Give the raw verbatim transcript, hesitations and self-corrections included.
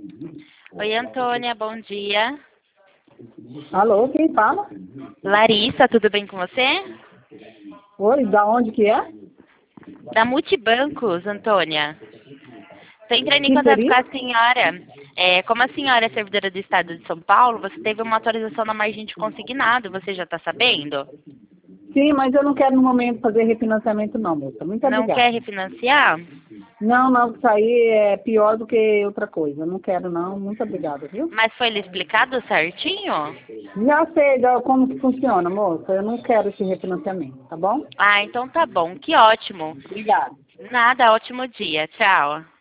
Oi, Antônia, bom dia. Alô, quem fala? Larissa, tudo bem com você? Oi, da onde que é? Da Multibancos, Antônia. Estou entrando em Que contato com seria? a senhora. É, como a senhora é servidora do Estado de São Paulo, você teve uma atualização na margem de consignado, você já está sabendo? Sim, mas eu não quero no momento fazer refinanciamento não, moça. Muito Não quer obrigada. refinanciar? Não, não, isso aí é pior do que outra coisa. Eu não quero não, muito obrigada, viu? Mas foi lhe explicado certinho? Já sei já como que funciona, moça. Eu não quero esse refinanciamento, tá bom? Ah, então tá bom, que ótimo. Obrigada. Nada, ótimo dia. Tchau.